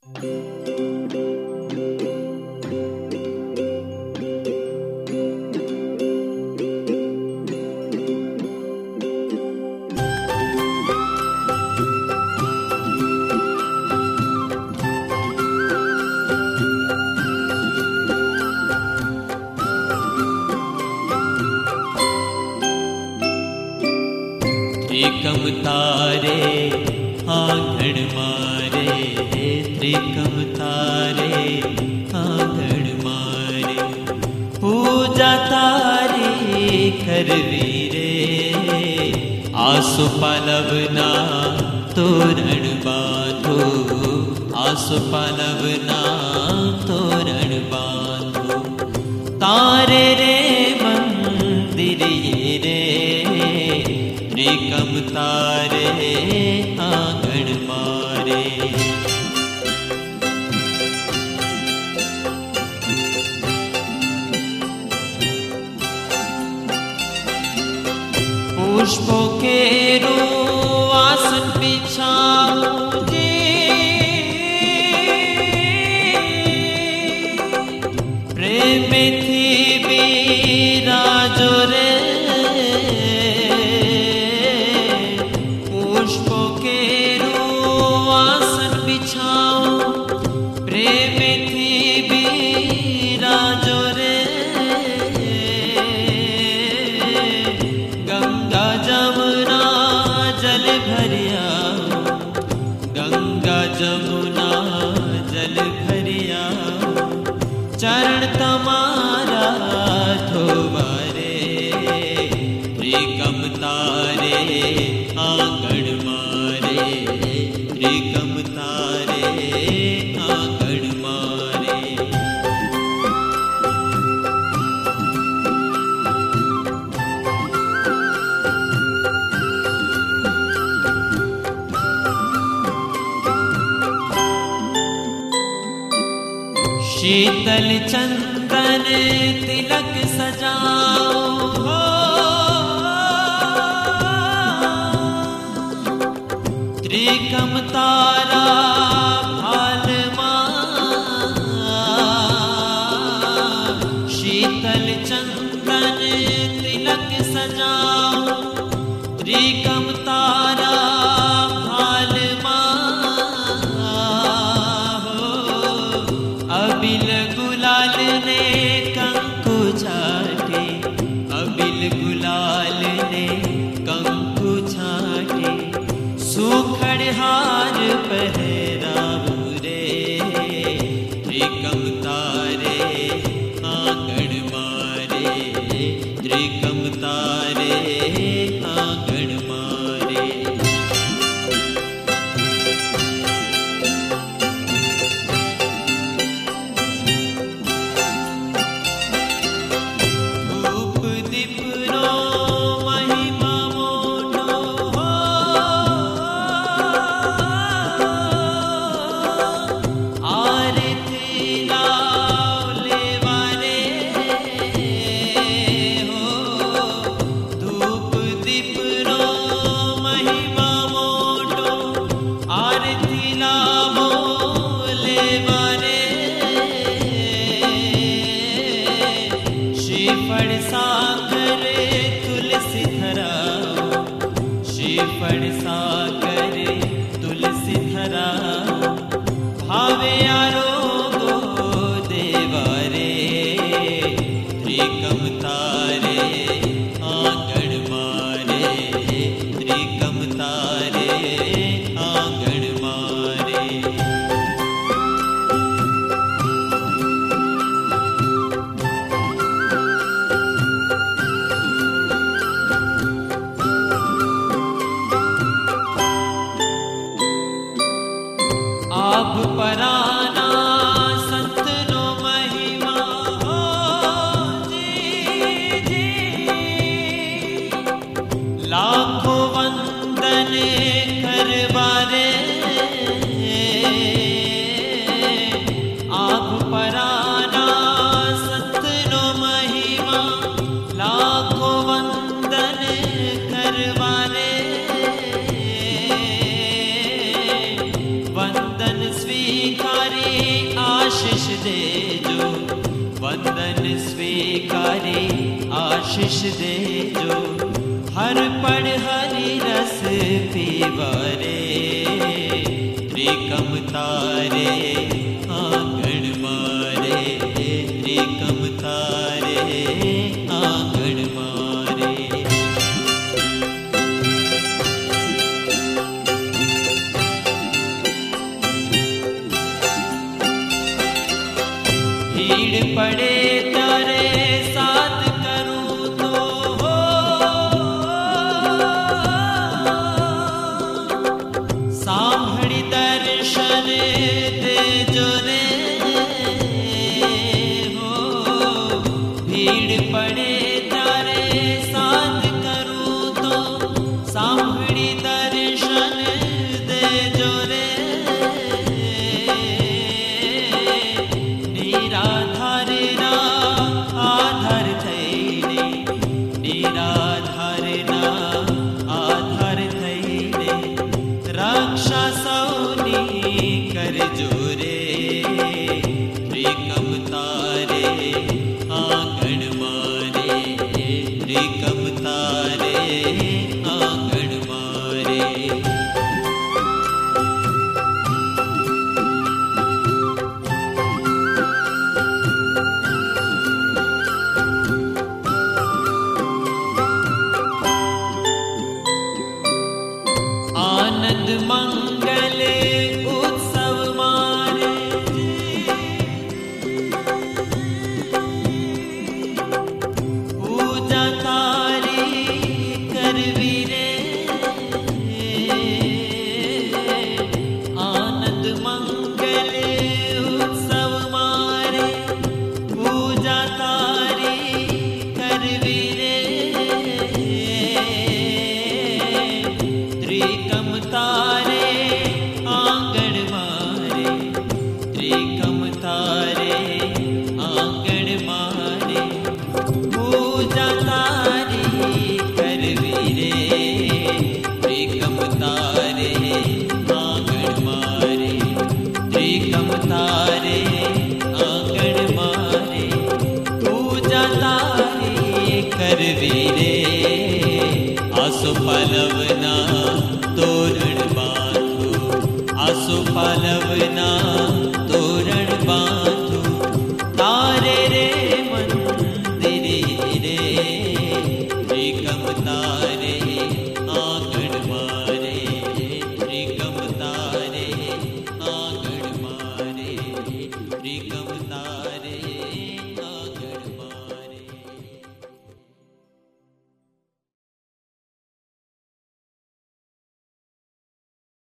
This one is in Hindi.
त्रिकम तारे आंगण मारे, त्रिकम तारे आंगण मारे, पूजा तारी करवी रे, आसो पालवना तोरण बांधो, आसो पालवना तोरण बांधो, तारे रे मंदिर ये रे, त्रिकम तारे आंगण मारे। पुष्पों के रो आसन बिछाओ जी, प्रेम थी बिराजो रे, पुष्पों के रो आसन बिछाओ, प्रेम थी बिराजो रे, गंगा जमुना जल भरिया, गंगा जमुना जल भरिया, चरण तमारा धोबारे, त्रिकम तारे आंगण मारे, त्रिकम तारे आंगण मारे। शीतल चंदन तिलक सजाओ हो, त्रिकम तारा भाल मां, शीतल चंदन तिलक सजाओ, त्रिकम तारा भाल मां हो, अबिल गुलाल ने कंकु छाटे, अबिल गुलाल ने कंकु छाटे, सूखड़ हार पहराऊ रे, त्रिकम तारे आंगण मारे, त्रिकम तारे आंगण मारे। धूप दीप रो महिमा मोटो हो, आरती लाओ लेवारे हो, धूप दीप रो महिमा मोटो, आरती लाओ लेवारे, श्रीफल सागर तुलसी धराओ, श्रीफल सागर तुलसी धराओ, भावे आरोगो देवारे, त्रिकम तारे आंगण मारे, त्रिकम तारे आंगण मारे। आप पराना संतनो महिमा हो जी जी, लाखों वंदन करवारे, आप पराना संतनो महिमा, लाखों वंदन करवारे, वंदन स्वीकार भिकारी आशीष दे जो हर पड़ हरि रस पीवारे त्रिकम तारे आंगन मारे त्रिकम तारे आंगन मारे भीड़ पड़े तारे साथ करूं तो हो सांभड़ी दर्शन दे जो रे हो भीड़ पड़े तारे साथ करूं तो सांभड़ी दर्शन दे जो रे निराधार ना आधार थईने निराधार ना आधार थईने रक्षा सौनी कर जोरे त्रिकम तारे आंगन मारे त्रिकम तारे आंगन मारे आनंद मंगल उत्सव मारे पूजा तारी करवी रे आनंद मंगल उत्सव मारे पूजा तारी करवी रे त्रिकम तारे आंगन मारे त्रिकम तारे आंगन मारे पूजा तारी करवी रे त्रिकम तारे आंगन मारे त्रिकम तारे आंगन मारे पूजा तारी करवी रे आसो पलवना तोरण बांधो आसो पलवना